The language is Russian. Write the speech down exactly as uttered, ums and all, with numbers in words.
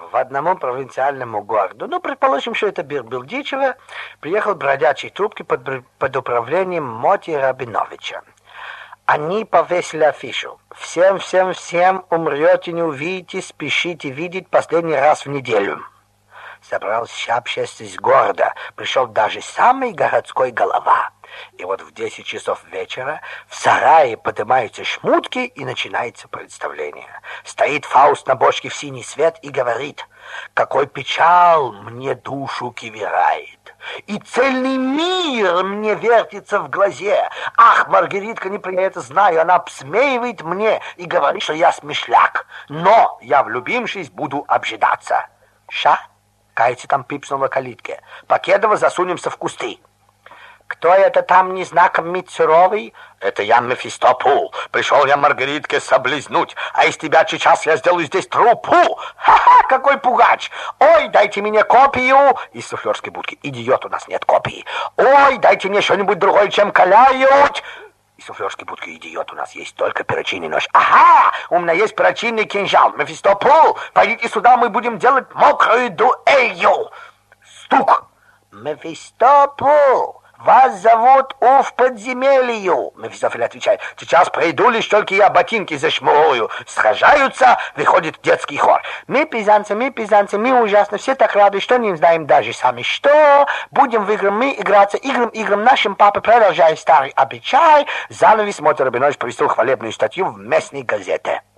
в одному провинциальному городу, ну, предположим, что это Бердичево, приехал бродячий труппки под, под управлением Моти Рабиновича. Они повесили афишу. Всем, всем, всем умрете, не увидите, спешите видеть последний раз в неделю. Собралась вся общественность города, пришел даже самый городской голова. И вот в десять часов вечера в сарае поднимаются шмутки, и начинается представление. Стоит Фауст на бочке в синий свет и говорит: «Какой печал мне душу кивирает, и цельный мир мне вертится в глазе. Ах, Маргаритка, не при это знаю, она обсмеивает мне и говорит, что я смешляк, но я, влюбившись, буду обжидаться». Ша? Кается там пипснул на калитке. «Покедова засунемся в кусты». «Кто это там незнаком Митцеровый?» «Это я, Мефистопул. Пришел я Маргаритке соблизнуть, а из тебя сейчас я сделаю здесь трупу. Ха-ха, какой пугач! Ой, дайте мне копию!» Из суфлерской будки. «Идиот, у нас нет копии». «Ой, дайте мне что-нибудь другое, чем каляют!» Из суфлерской будки. «Идиот, у нас есть только перочинный нож». «Ага, у меня есть перочинный кинжал. Мефистопул, пойдите сюда, мы будем делать мокрую дуэлью». Стук. «Мефистопул, вас зовут в подземелью». Мефистофель отвечает: «Сейчас приду, лишь только я ботинки зашмурую». Сражаются, выходит детский хор. «Мы пизанцы, мы пизанцы, мы ужасно, все так рады, что не знаем даже сами что. Будем в игры мы играться играм, играм нашим папа, продолжая старый обычай». Занавес. Моти Рабинович повесил хвалебную статью в местной газете.